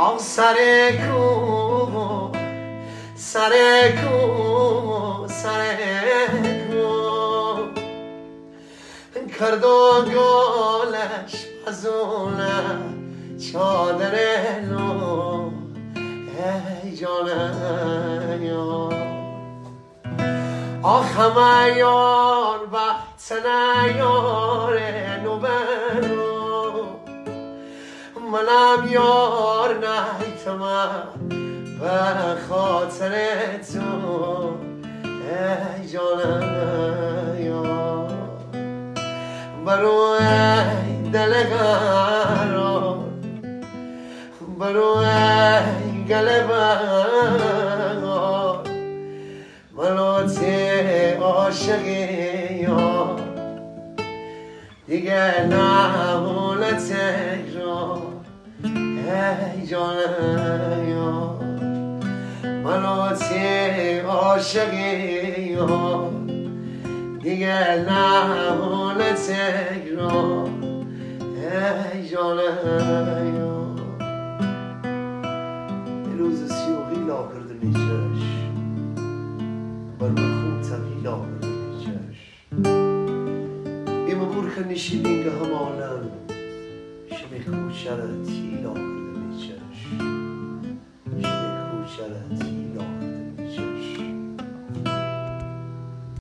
آه سر کو سر کو کرد و گلش پزونه چادر نو ای جانم یار آخمه یار بحثنه یار نو برو منم یار نیتمم به خاطر تو ای جانم یار برو ای دل قرار برو ای گل بغار ملاتی عاشقی یار دیگه نمونه تکرار ای جانم یار ملاتی عاشقی یار دیگه نمونه تکرار ای جانم یار یه روز سیوهی لا کرده میچش بر من خون تقیلا کرده میچش بیمه بور که نشیدین که همانم شمی کوچره تیلا کرده میچش شمی کوچره تیلا